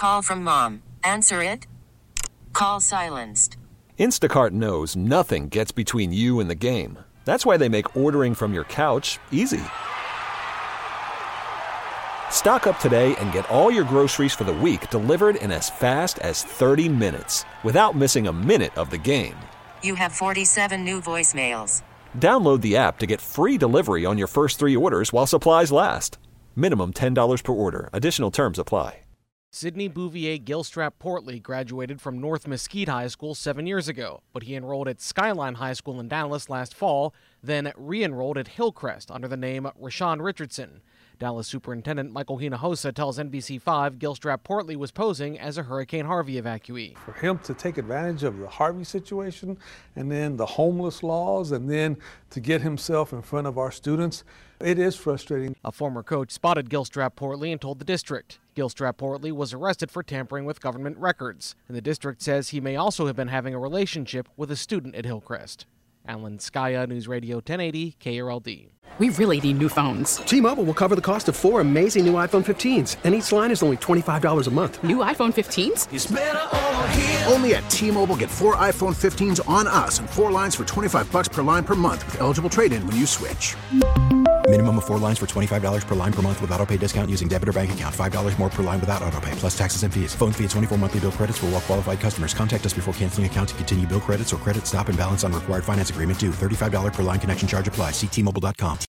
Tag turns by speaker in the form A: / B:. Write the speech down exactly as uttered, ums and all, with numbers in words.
A: call from mom. Answer it. Call silenced.
B: Instacart knows nothing gets between you and the game. That's why they make ordering from your couch easy. Stock up today and get all your groceries for the week delivered in as fast as thirty minutes without missing a minute of the game.
A: You have forty-seven new voicemails.
B: Download the app to get free delivery on your first three orders while supplies last. Minimum ten dollars per order. Additional terms apply.
C: Sidney Bouvier Gilstrap Portley graduated from North Mesquite High School seven years ago, but he enrolled at Skyline High School in Dallas last fall, then re-enrolled at Hillcrest under the name Rashawn Richardson. Dallas Superintendent Michael Hinojosa tells N B C five Gilstrap Portley was posing as a Hurricane Harvey evacuee.
D: For him to take advantage of the Harvey situation and then the homeless laws and then to get himself in front of our students, it is frustrating.
C: A former coach spotted Gilstrap Portley and told the district. Gilstrap Portley was arrested for tampering with government records, and the district says he may also have been having a relationship with a student at Hillcrest. Alan Skaya, News Radio ten eighty, K R L D.
E: We really need new phones.
F: T-Mobile will cover the cost of four amazing new iPhone fifteens, and each line is only twenty-five dollars a month.
E: New iPhone fifteens?
G: It's better over here. Only at T-Mobile, get four iPhone fifteens on us and four lines for twenty-five bucks per line per month with eligible trade-in when you switch.
H: Minimum of four lines for twenty-five dollars per line per month with autopay discount using debit or bank account. five dollars more per line without autopay, plus taxes and fees. Phone fee at twenty-four monthly bill credits for well-qualified customers. Contact us before canceling account to continue bill credits or credit stop and balance on required finance agreement due. thirty-five dollars per line connection charge applies. See T Mobile dot com.